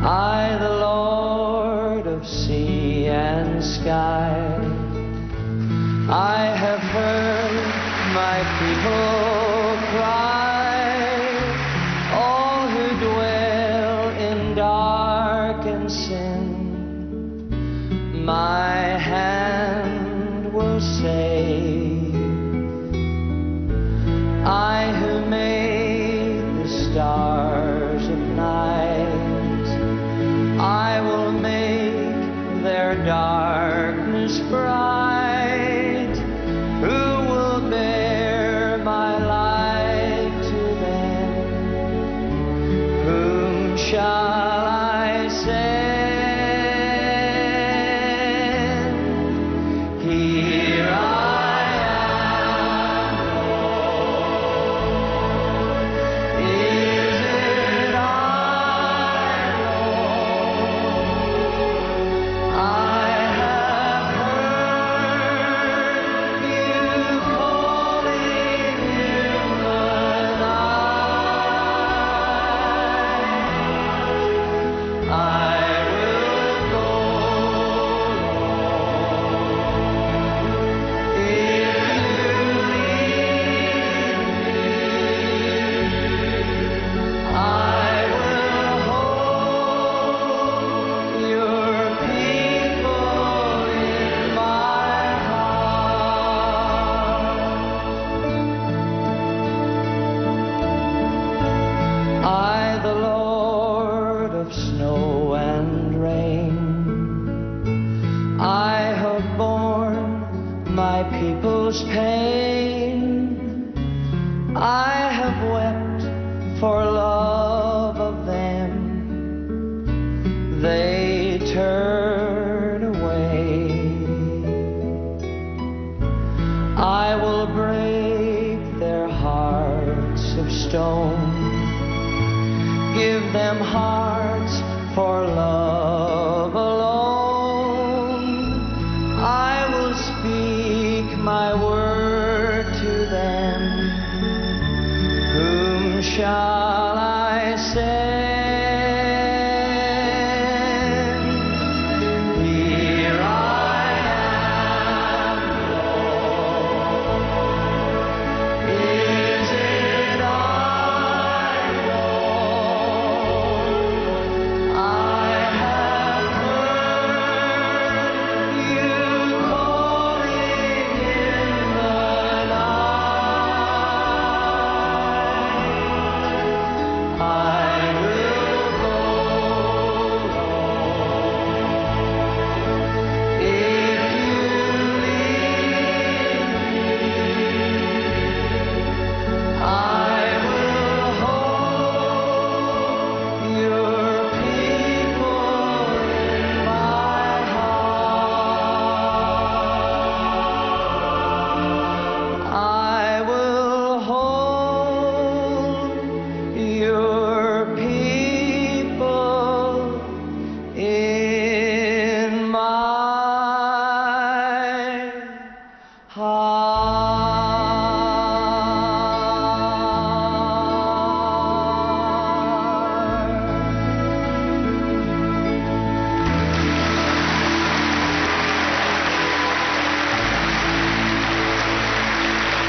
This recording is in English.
I, the Lord of sea and sky, I have heard my people cry, all who dwell in dark and sin, my hand will save. I who made the stars of night, I will make their darkness bright. Who will bear my light to them? Whom shall I send? Here I am, Lord. Is it I, Lord? I have heard you calling in the night. I will go, Lord, if you lead me. I will hold your people in my heart. I, the Lord of snow and rain, I have borne my people's pain. I have wept for love of them. They turn away. I will break their hearts of stone, give them hearts for love alone. I will speak my word to them. Whom shall